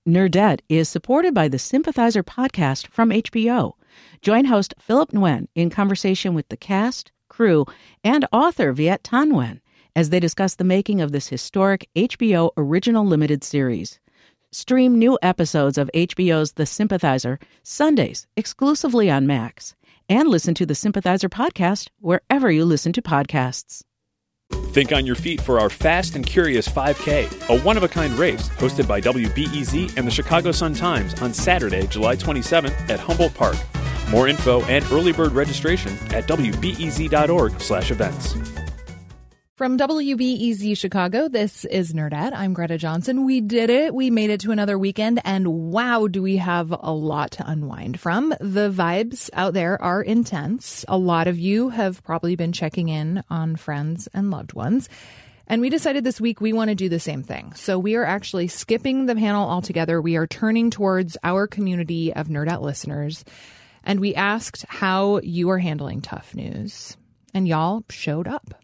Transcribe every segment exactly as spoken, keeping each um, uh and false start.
Nerdette is supported by the Sympathizer podcast from H B O. Join host Philip Nguyen in conversation with the cast, crew, and author Viet Thanh Nguyen as they discuss the making of this historic H B O original limited series. Stream new episodes of H B O's The Sympathizer Sundays exclusively on Max, and listen to the Sympathizer podcast wherever you listen to podcasts. Think on your feet for our Fast and Curious five K, a one-of-a-kind race hosted by W B E Z and the Chicago Sun-Times on Saturday, July twenty-seventh at Humboldt Park. More info and early bird registration at W B E Z dot org slash events. From W B E Z Chicago, this is Nerdette. I'm Greta Johnson. We did it. We made it to another weekend, and wow, do we have a lot to unwind from. The vibes out there are intense. A lot of you have probably been checking in on friends and loved ones, and we decided this week we want to do the same thing. So we are actually skipping the panel altogether. We are turning towards our community of Nerdette listeners, and we asked how you are handling tough news, and y'all showed up.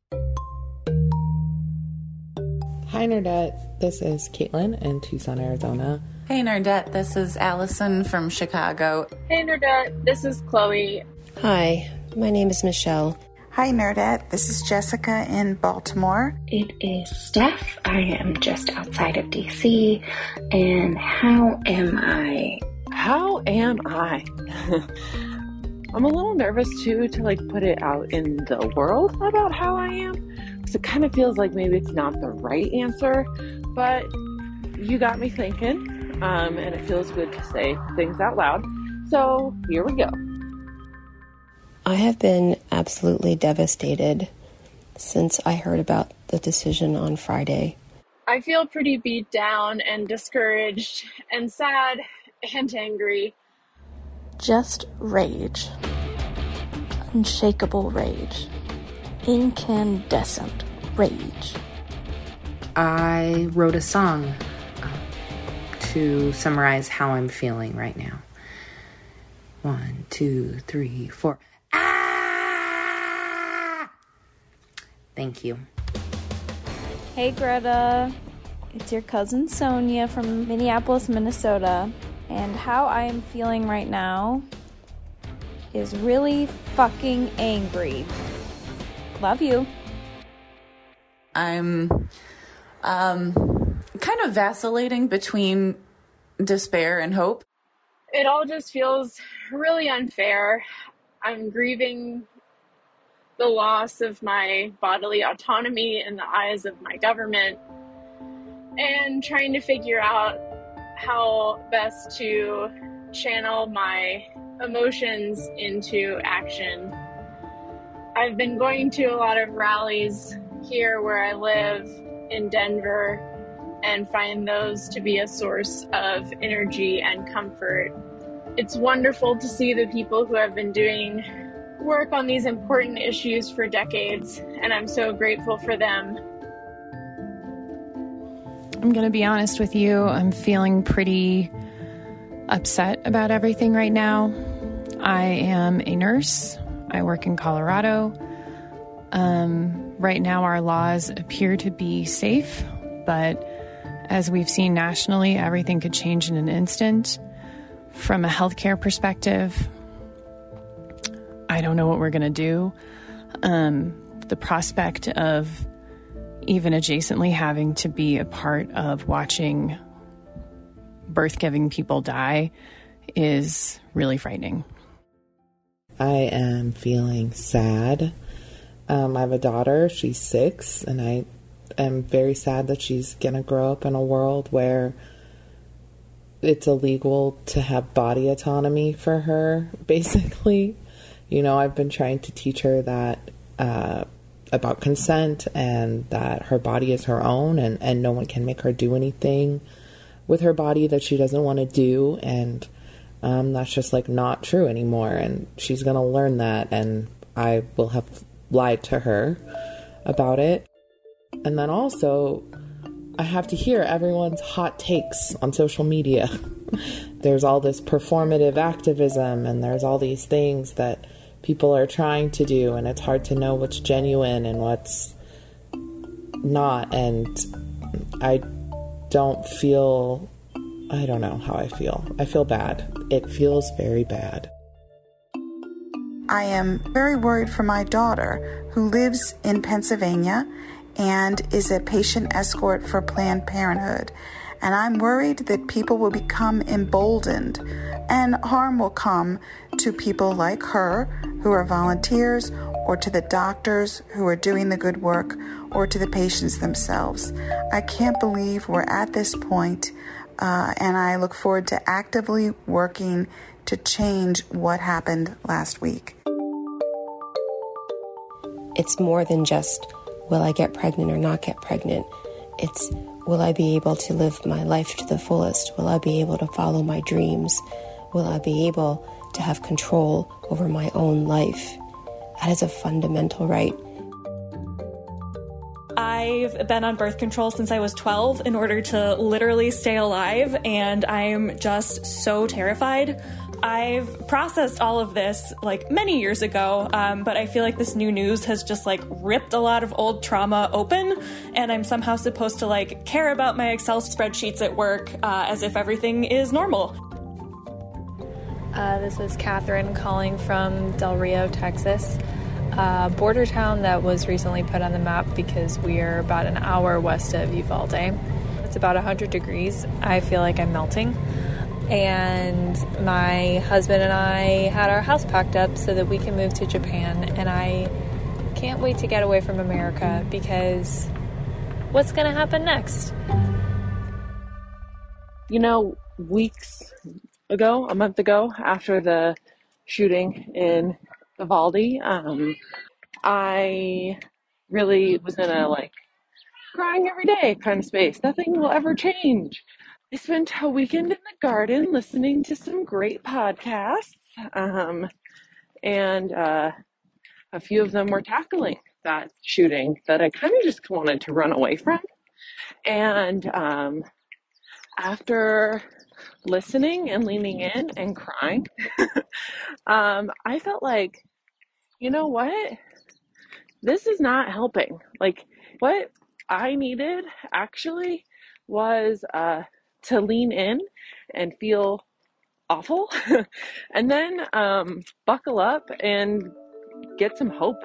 Hi, Nerdette. This is Caitlin in Tucson, Arizona. Hey, Nerdette. This is Allison from Chicago. Hey, Nerdette. This is Chloe. Hi, my name is Michelle. Hi, Nerdette. This is Jessica in Baltimore. It is Steph. I am just outside of D C. And how am I? How am I? I'm a little nervous, too, to, like, put it out in the world about how I am. So it kind of feels like maybe it's not the right answer, but you got me thinking, um, and it feels good to say things out loud. So here we go. I have been absolutely devastated since I heard about the decision on Friday. I feel pretty beat down and discouraged and sad and angry. Just rage. Unshakable rage. Incandescent rage. I wrote a song uh, to summarize how I'm feeling right now. One, two, three, four. Ah! Thank you. Hey, Greta. It's your cousin Sonia from Minneapolis, Minnesota. And how I am feeling right now is really fucking angry. Love you. I'm um, kind of vacillating between despair and hope. It all just feels really unfair. I'm grieving the loss of my bodily autonomy in the eyes of my government and trying to figure out how best to channel my emotions into action. I've been going to a lot of rallies here where I live in Denver and find those to be a source of energy and comfort. It's wonderful to see the people who have been doing work on these important issues for decades, and I'm so grateful for them. I'm going to be honest with you. I'm feeling pretty upset about everything right now. I am a nurse. I work in Colorado. Um, right now, our laws appear to be safe, but as we've seen nationally, everything could change in an instant. From a healthcare perspective, I don't know what we're going to do. Um, the prospect of even adjacently having to be a part of watching birth-giving people die is really frightening. I am feeling sad. Um, I have a daughter. She's six, and I am very sad that she's going to grow up in a world where it's illegal to have body autonomy for her, basically. You know, I've been trying to teach her that uh, about consent and that her body is her own and, and no one can make her do anything with her body that she doesn't want to do. And um, that's just like not true anymore. And she's going to learn that, and I will have lied to her about it. And then also, I have to hear everyone's hot takes on social media. There's all this performative activism, and there's all these things that people are trying to do, and it's hard to know what's genuine and what's not. And I don't feel I don't know how I feel. I feel bad. It feels very bad. I am very worried for my daughter, who lives in Pennsylvania and is a patient escort for Planned Parenthood. And I'm worried that people will become emboldened and harm will come to people like her who are volunteers, or to the doctors who are doing the good work, or to the patients themselves. I can't believe we're at this point, uh, and I look forward to actively working to change what happened last week. It's more than just, will I get pregnant or not get pregnant? It's, will I be able to live my life to the fullest? Will I be able to follow my dreams? Will I be able to have control over my own life? That is a fundamental right. I've been on birth control since I was twelve in order to literally stay alive, and I'm just so terrified. I've processed all of this like many years ago, um, but I feel like this new news has just like ripped a lot of old trauma open, and I'm somehow supposed to like care about my Excel spreadsheets at work uh, as if everything is normal. Uh, this is Catherine calling from Del Rio, Texas, a border town that was recently put on the map because we are about an hour west of Uvalde. It's about one hundred degrees. I feel like I'm melting. And my husband and I had our house packed up so that we can move to Japan. And I can't wait to get away from America because what's going to happen next? You know, weeks ago, a month ago, after the shooting in Uvalde, um, I really was in a like crying every day kind of space. Nothing will ever change. I spent a weekend in the garden listening to some great podcasts, um, and uh, a few of them were tackling that shooting that I kind of just wanted to run away from. And um, after listening and leaning in and crying, um, I felt like, you know what? This is not helping. Like, what I needed actually was uh, to lean in and feel awful and then um, buckle up and get some hope.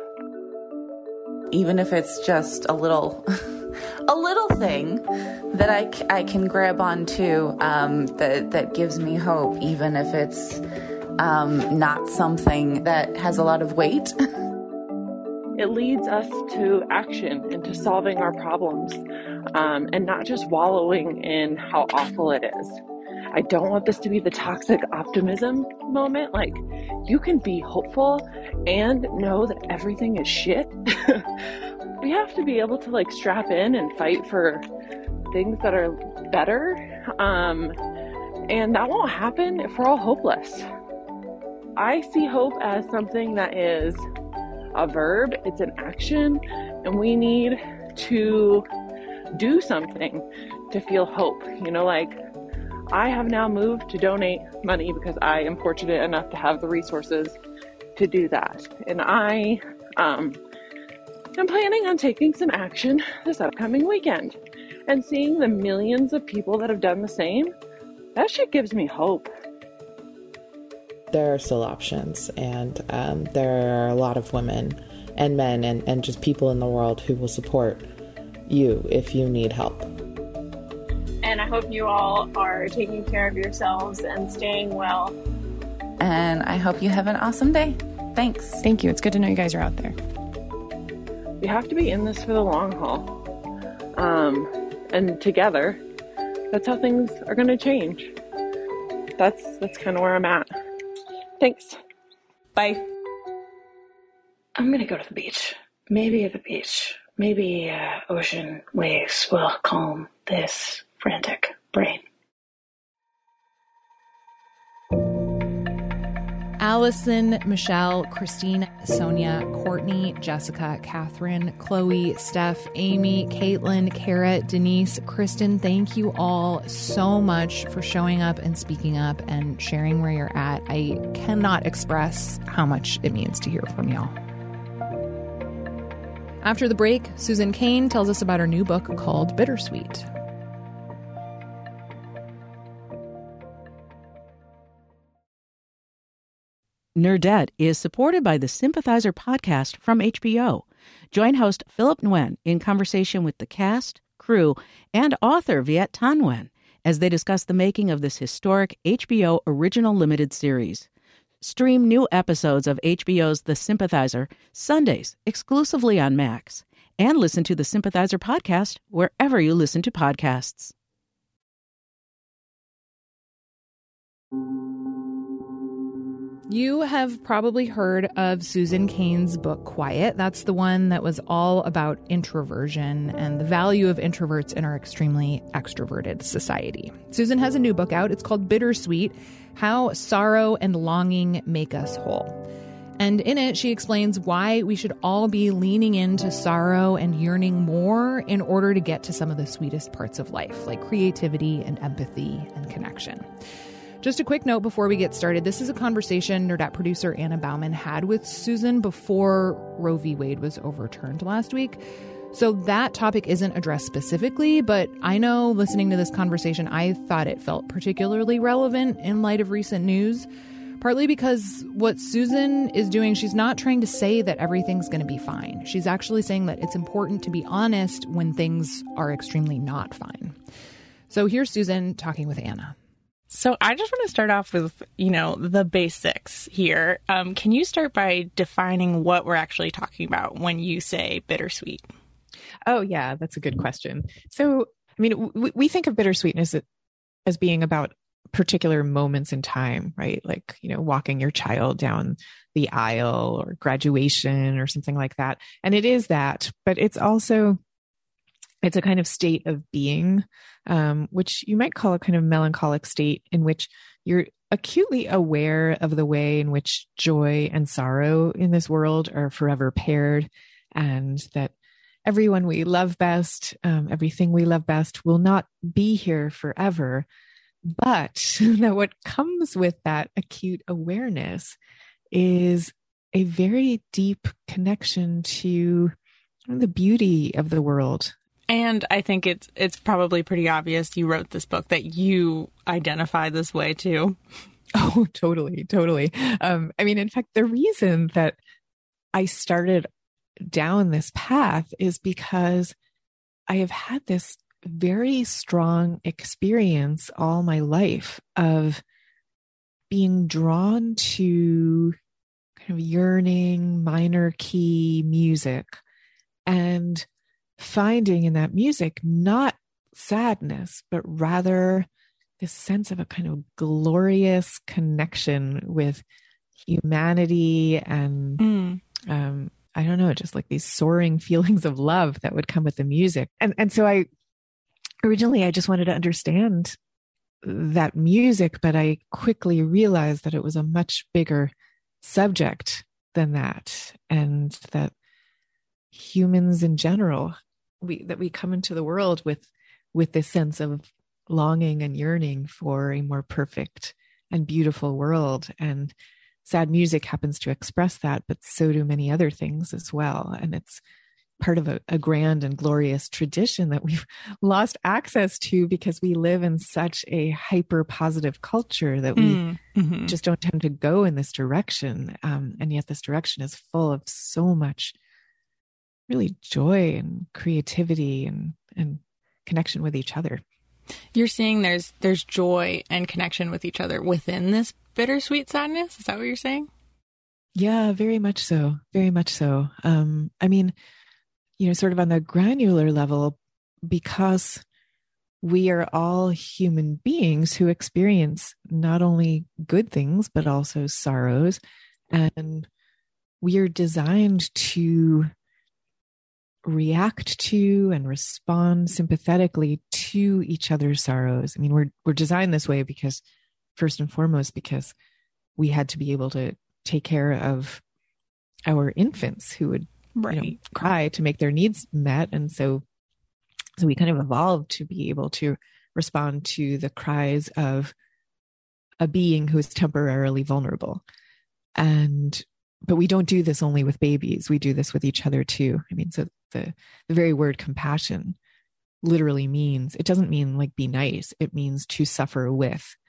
Even if it's just a little a little thing that I, I can grab onto um, that, that gives me hope, even if it's um, not something that has a lot of weight. It leads us to action and to solving our problems, um, and not just wallowing in how awful it is. I don't want this to be the toxic optimism moment. Like, you can be hopeful and know that everything is shit. We have to be able to like strap in and fight for things that are better. Um, and that won't happen if we're all hopeless. I see hope as something that is a verb, it's an action, and we need to do something to feel hope. You know, like, I have now moved to donate money because I am fortunate enough to have the resources to do that. And I um, am planning on taking some action this upcoming weekend. And seeing the millions of people that have done the same, that shit gives me hope. There are still options, and um, there are a lot of women and men and, and just people in the world who will support you if you need help. And I hope you all are taking care of yourselves and staying well. And I hope you have an awesome day. Thanks. Thank you. It's good to know you guys are out there. We have to be in this for the long haul. Um, and together, that's how things are going to change. That's, that's kind of where I'm at. Thanks. Bye. I'm going to go to the beach. Maybe at the beach. Maybe uh, ocean waves will calm this frantic brain. Allison, Michelle, Christine, Sonia, Courtney, Jessica, Catherine, Chloe, Steph, Amy, Caitlin, Kara, Denise, Kristen, thank you all so much for showing up and speaking up and sharing where you're at. I cannot express how much it means to hear from y'all. After the break, Susan Cain tells us about her new book called Bittersweet. Nerdette is supported by the Sympathizer podcast from H B O. Join host Philip Nguyen in conversation with the cast, crew, and author Viet Thanh Nguyen as they discuss the making of this historic H B O original limited series. Stream new episodes of H B O's The Sympathizer Sundays exclusively on Max, and listen to the Sympathizer podcast wherever you listen to podcasts. You have probably heard of Susan Cain's book, Quiet. That's the one that was all about introversion and the value of introverts in our extremely extroverted society. Susan has a new book out. It's called Bittersweet: How Sorrow and Longing Make Us Whole. And in it, she explains why we should all be leaning into sorrow and yearning more in order to get to some of the sweetest parts of life, like creativity and empathy and connection. Just a quick note before we get started. This is a conversation Nerdette producer Anna Bauman had with Susan before Roe v. Wade was overturned last week. So that topic isn't addressed specifically, but I know listening to this conversation, I thought it felt particularly relevant in light of recent news, partly because what Susan is doing, she's not trying to say that everything's going to be fine. She's actually saying that it's important to be honest when things are extremely not fine. So here's Susan talking with Anna. So I just want to start off with, you know, the basics here. Um, can you start by defining what we're actually talking about when you say bittersweet? Oh, yeah, that's a good question. So, I mean, we, we think of bittersweetness as being about particular moments in time, right? Like, you know, walking your child down the aisle or graduation or something like that. And it is that, but it's also, it's a kind of state of being, um, which you might call a kind of melancholic state in which you're acutely aware of the way in which joy and sorrow in this world are forever paired, and that everyone we love best, um, everything we love best will not be here forever. But that what comes with that acute awareness is a very deep connection to the beauty of the world. And I think it's it's probably pretty obvious you wrote this book that you identify this way too. Oh, totally, totally. Um, I mean, in fact, the reason that I started down this path is because I have had this very strong experience all my life of being drawn to kind of yearning minor key music and finding in that music not sadness, but rather this sense of a kind of glorious connection with humanity and mm. um, I don't know, just like these soaring feelings of love that would come with the music. And and so I originally I just wanted to understand that music, but I quickly realized that it was a much bigger subject than that, and that humans in general, we that we come into the world with with this sense of longing and yearning for a more perfect and beautiful world. And sad music happens to express that, but so do many other things as well. And it's part of a, a grand and glorious tradition that we've lost access to because we live in such a hyper positive culture that we mm, mm-hmm. just don't tend to go in this direction. Um, and yet this direction is full of so much really joy and creativity and, and connection with each other. You're seeing there's there's joy and connection with each other within this bittersweet sadness. Is that what you're saying? Yeah, very much so. Very much so. Um, I mean, you know, sort of on the granular level, because we are all human beings who experience not only good things, but also sorrows. And we are designed to react to and respond sympathetically to each other's sorrows. I mean, we're we're designed this way because, first and foremost, because we had to be able to take care of our infants who would right. you know, cry to make their needs met. And so, so we kind of evolved to be able to respond to the cries of a being who is temporarily vulnerable. And but we don't do this only with babies. We do this with each other too. I mean, so the, the very word compassion literally means, it doesn't mean like be nice. It means to suffer with.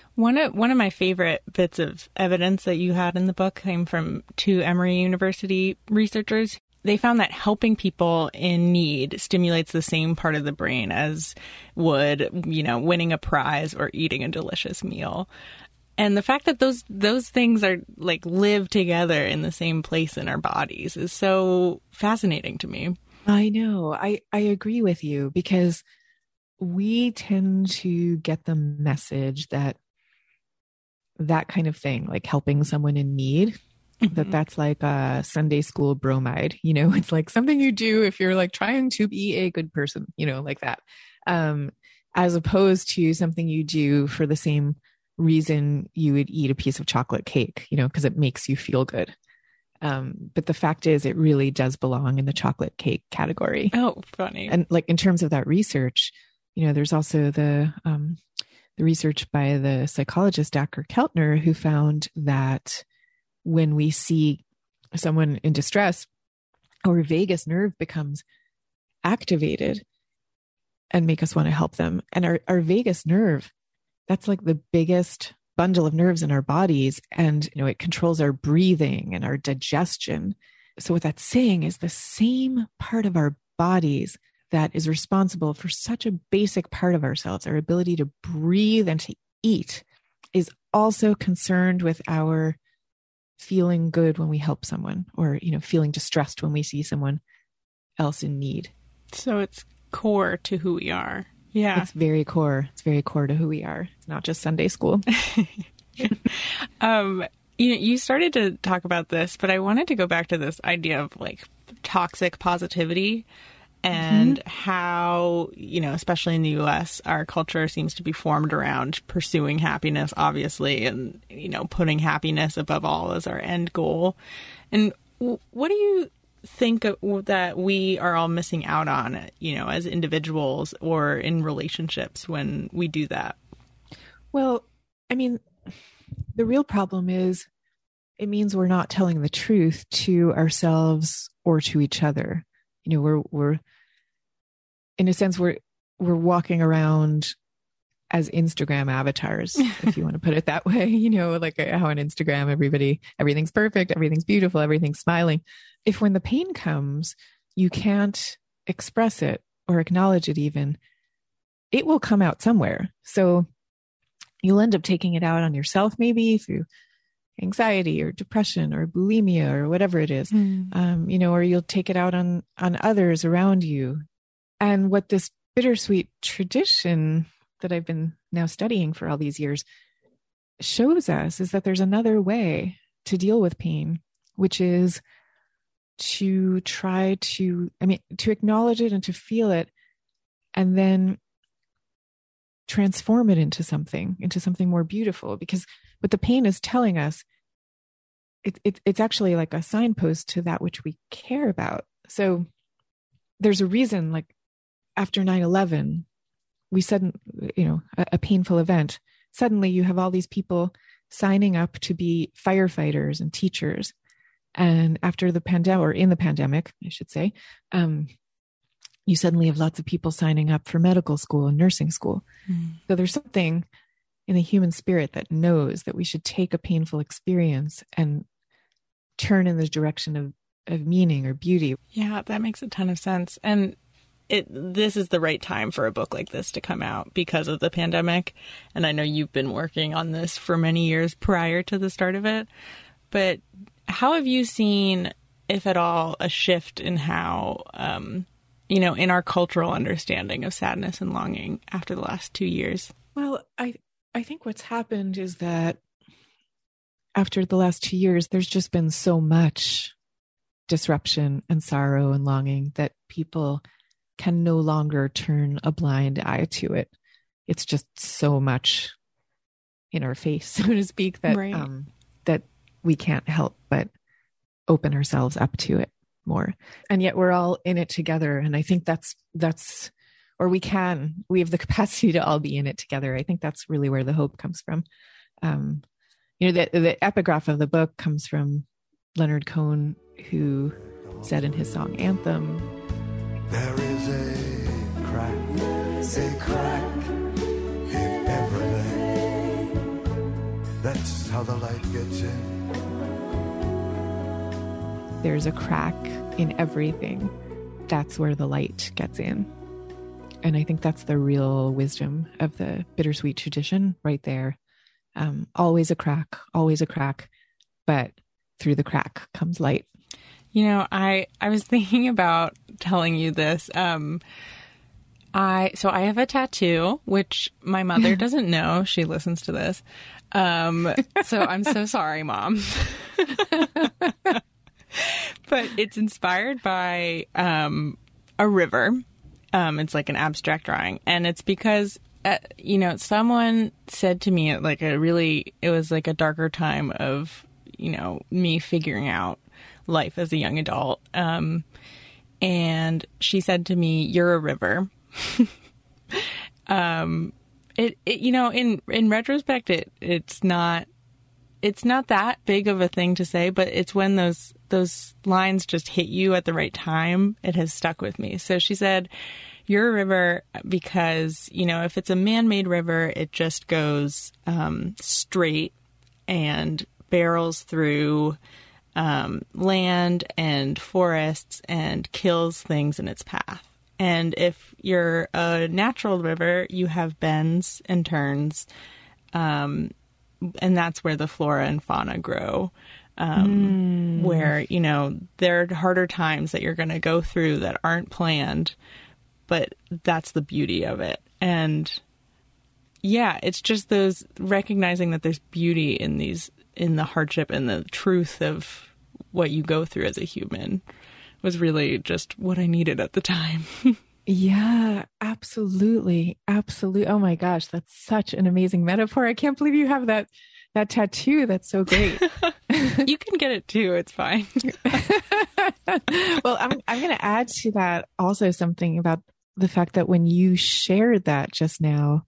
One of one of my favorite bits of evidence that you had in the book came from two Emory University researchers. They found that helping people in need stimulates the same part of the brain as would, you know, winning a prize or eating a delicious meal. And the fact that those those things are like live together in the same place in our bodies is so fascinating to me. I know. I, I agree with you, because we tend to get the message that that kind of thing, like helping someone in need, mm-hmm. that that's like a Sunday school bromide, you know, it's like something you do if you're like trying to be a good person, you know, like that, um, as opposed to something you do for the same reason you would eat a piece of chocolate cake, you know, because it makes you feel good. Um, but the fact is, it really does belong in the chocolate cake category. Oh, funny. And like in terms of that research, you know, there's also the, um, the research by the psychologist, Dacher Keltner, who found that when we see someone in distress, our vagus nerve becomes activated and make us want to help them. And our, our vagus nerve, that's like the biggest bundle of nerves in our bodies. And, you know, it controls our breathing and our digestion. So what that's saying is the same part of our bodies that is responsible for such a basic part of ourselves, our ability to breathe and to eat, is also concerned with our feeling good when we help someone, or, you know, feeling distressed when we see someone else in need. So it's core to who we are. Yeah. It's very core. It's very core to who we are. It's not just Sunday school. um, you know, you started to talk about this, but I wanted to go back to this idea of like toxic positivity. And mm-hmm. how, you know, especially in the U S, our culture seems to be formed around pursuing happiness, obviously, and, you know, putting happiness above all as our end goal. And what do you think that we are all missing out on, you know, as individuals or in relationships when we do that? Well, I mean, the real problem is it means we're not telling the truth to ourselves or to each other. You know, we're, we're, in a sense, we're, we're walking around as Instagram avatars, if you want to put it that way, you know, like how on Instagram, everybody, everything's perfect, everything's beautiful, everything's smiling. If when the pain comes, you can't express it or acknowledge it even, it will come out somewhere. So you'll end up taking it out on yourself, maybe through anxiety or depression or bulimia or whatever it is, mm. um, you know, or you'll take it out on, on others around you. And what this bittersweet tradition that I've been now studying for all these years shows us is that there's another way to deal with pain, which is to try to, I mean, to acknowledge it and to feel it, and then transform it into something, into something more beautiful. Because what the pain is telling us, it, it, it's actually like a signpost to that which we care about. So there's a reason, like after nine eleven, we suddenly, you know, a, a painful event, suddenly you have all these people signing up to be firefighters and teachers. And after the pandemic, or in the pandemic, I should say, um, you suddenly have lots of people signing up for medical school and nursing school. Mm. So there's something in the human spirit that knows that we should take a painful experience and turn in the direction of, of meaning or beauty. Yeah, that makes a ton of sense. And it, this is the right time for a book like this to come out because of the pandemic. And I know you've been working on this for many years prior to the start of it. But how have you seen, if at all, a shift in how, um, you know, in our cultural understanding of sadness and longing after the last two years? Well, I I think what's happened is that after the last two years, there's just been so much disruption and sorrow and longing that people can no longer turn a blind eye to it. It's just so much in our face, so to speak, that right. um, that we can't help but open ourselves up to it more. And yet we're all in it together. And I think that's, that's, or we can, we have the capacity to all be in it together. I think that's really where the hope comes from. Um, you know, the, the epigraph of the book comes from Leonard Cohen, who said in his song Anthem, there is a crack, a crack in everything. how the light gets in. There's a crack in everything. That's where the light gets in. And I think that's the real wisdom of the bittersweet tradition right there. Um, always a crack, always a crack, but through the crack comes light. You know, I, I was thinking about telling you this. Um, I so I have a tattoo, which my mother doesn't know. She listens to this. Um, so I'm so sorry, Mom. But it's inspired by um, a river. Um, it's like an abstract drawing. And it's because, uh, you know, someone said to me at like a really, it was like a darker time of, you know, me figuring out life as a young adult. Um, and she said to me, "You're a river." um, it, it, you know, in, in retrospect, it, it's not, it's not that big of a thing to say, but it's when those, those lines just hit you at the right time, it has stuck with me. So she said, "You're a river because, you know, if it's a man-made river, it just goes um, straight and barrels through um, land and forests and kills things in its path. And if you're a natural river, you have bends and turns, um, and that's where the flora and fauna grow. Um, mm. Where, you know, there are harder times that you're going to go through that aren't planned, but that's the beauty of it. And yeah, it's just those recognizing that there's beauty in these, in the hardship and the truth of what you go through as a human was really just what I needed at the time. Yeah, absolutely. Absolutely. Oh my gosh, that's such an amazing metaphor. I can't believe you have that that tattoo. That's so great. You can get it too. It's fine. Well, I'm I'm going to add to that also something about the fact that when you shared that just now,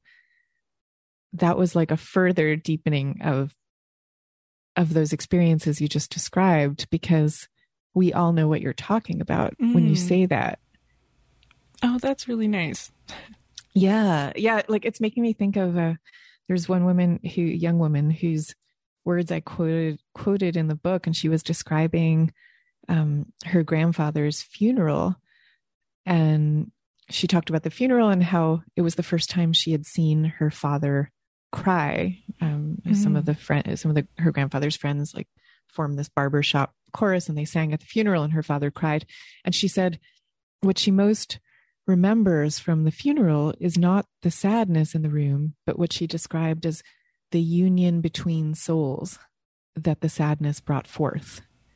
that was like a further deepening of of those experiences you just described, because we all know what you're talking about mm. when you say that. Oh, that's really nice. Yeah. Yeah. Like it's making me think of, uh, there's one woman who, young woman whose words I quoted, quoted in the book, and she was describing, um, her grandfather's funeral. And she talked about the funeral and how it was the first time she had seen her father cry. Um, mm. some of the friend, some of the, her grandfather's friends like formed this barbershop chorus and they sang at the funeral and her father cried. And she said, what she most remembers from the funeral is not the sadness in the room, but what she described as the union between souls that the sadness brought forth.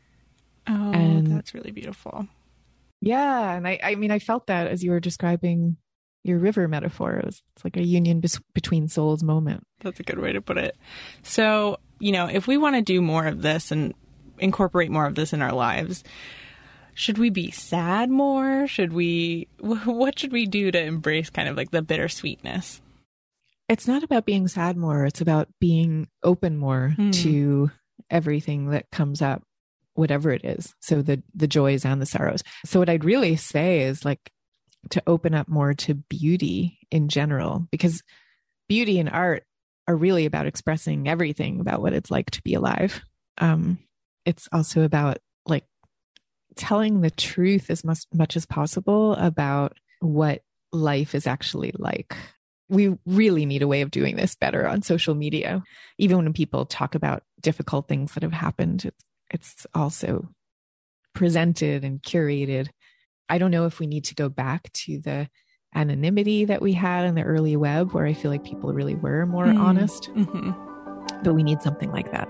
Oh, and that's really beautiful. Yeah. And I, I mean, I felt that as you were describing your river metaphor. It was, it's like a union bes- between souls moment. That's a good way to put it. So, you know, if we want to do more of this and incorporate more of this in our lives, should we be sad more? Should we, what should we do to embrace kind of like the bittersweetness? It's not about being sad more. It's about being open more mm. to everything that comes up, whatever it is. So the, the joys and the sorrows. So what I'd really say is like to open up more to beauty in general, because beauty and art are really about expressing everything about what it's like to be alive. Um, it's also about like telling the truth as much, much as possible about what life is actually like. We really need a way of doing this better on social media. Even when people talk about difficult things that have happened, it's, it's also presented and curated. I don't know if we need to go back to the anonymity that we had in the early web, where I feel like people really were more mm. honest, mm-hmm. but we need something like that.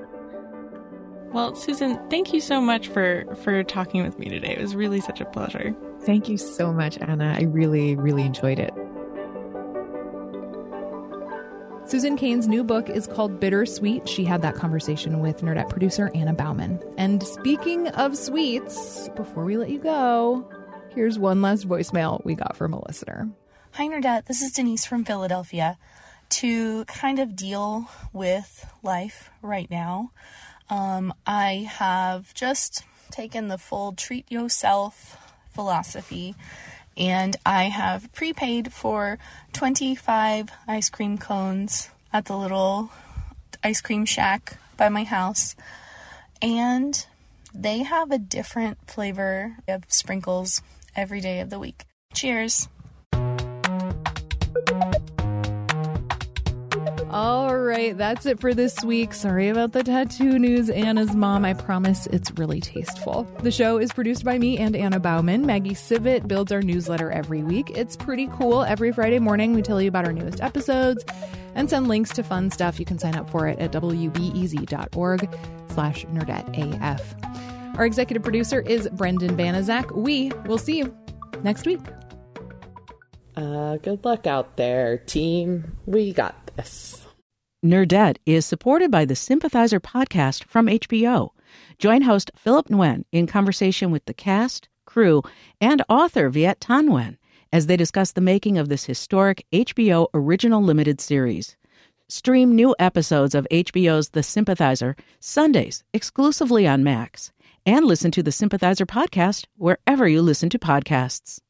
Well, Susan, thank you so much for, for talking with me today. It was really such a pleasure. Thank you so much, Anna. I really, really enjoyed it. Susan Cain's new book is called Bittersweet. She had that conversation with Nerdette producer Anna Bauman. And speaking of sweets, before we let you go, here's one last voicemail we got from a listener. Hi, Nerdette. This is Denise from Philadelphia. To kind of deal with life right now, um, I have just taken the full treat yourself philosophy, and I have prepaid for twenty-five ice cream cones at the little ice cream shack by my house, and they have a different flavor of sprinkles every day of the week. Cheers. All right, that's it for this week. Sorry about the tattoo news, Anna's mom. I promise it's really tasteful. The show is produced by me and Anna Bauman. Maggie Sivit builds our newsletter every week. It's pretty cool. Every Friday morning, we tell you about our newest episodes and send links to fun stuff. You can sign up for it at wbez.org slash nerdetteaf. Our executive producer is Brendan Banaszak. We will see you next week. Uh, good luck out there, team. We got this. Nerdette is supported by the Sympathizer podcast from H B O. Join host Philip Nguyen in conversation with the cast, crew, and author Viet Thanh Nguyen as they discuss the making of this historic H B O original limited series. Stream new episodes of H B O's The Sympathizer Sundays exclusively on Max, and listen to the Sympathizer podcast wherever you listen to podcasts.